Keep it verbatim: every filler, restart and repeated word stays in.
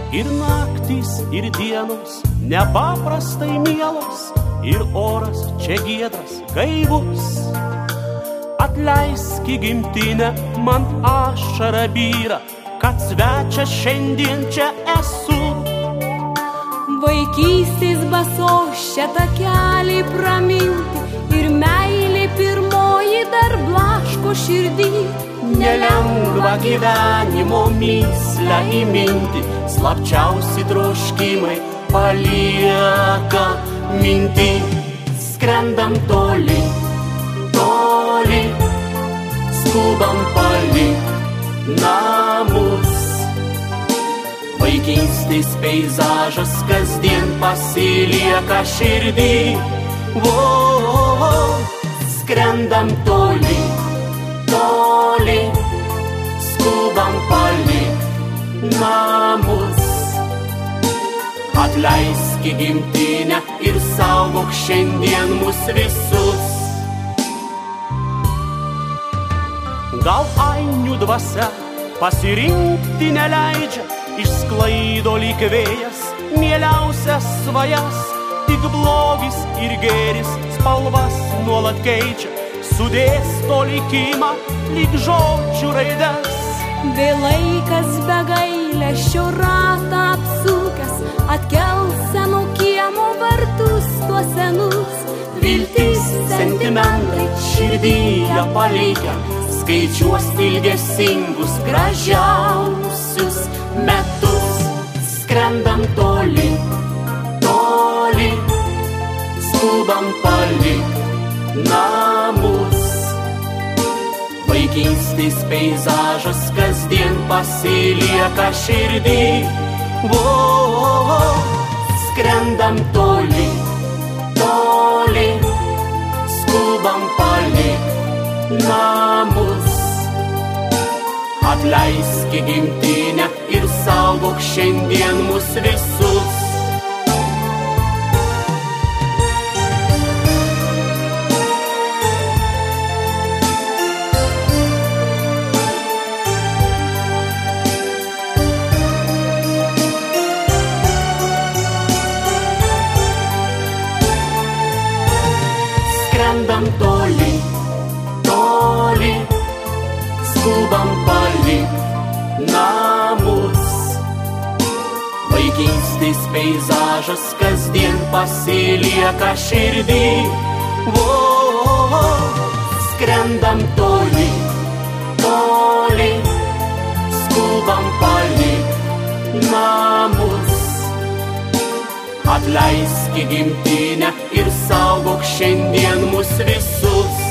Ir naktys, ir dienos nepaprastai mielos, ir oras čia giedras, gaivus. Atleisk į gimtinę, man ašara byra, kad svečias šiandien čia esu. Vaikystės basos čia takeliai praminti ir meilė pirmoji dar blaško širdį. Nelengva gyvenimo myslę įminti, slapčiausi troškimai palieka mintį. Skrendam toli, toli, skubam palik namus. Vaikystės peizažas kasdien pasilieka širdį. Vo, skrendam toli, toli, skubam palik namus. Atleisk į gimtinę ir saugok šiandien mus visus. Gal ainių dvasia pasirinkti neleidžia, išsklaido lyg vėjas mieliausias svajas. Tik blogis ir gėris spalvas nuolat keičia, sudėsto likimą lyg žodžių raides. Vėl laikas be gailesčio ratą apsukęs atkels senų kiemo vartus tuos senus. Viltis, sentimentai širdyje palikę, skaičiuos ilgesingus gražiausius metus. Skrendam toli, toli, skubam palik namus. Vaikystės peizažas kasdien pasilieka širdį. Vo, skrendam toli, toli, skubam palik namus. Atleisk į gimtinę ir saugok šiandien mus visus. Skrendam toli, toli, skubam palik namus. Vaikystės peizažas kasdien pasilieka širdį. Vo, skrendam toli, toli, skubam palik namus. Atleisk į gimtinę ir saugok šiandien mus visus.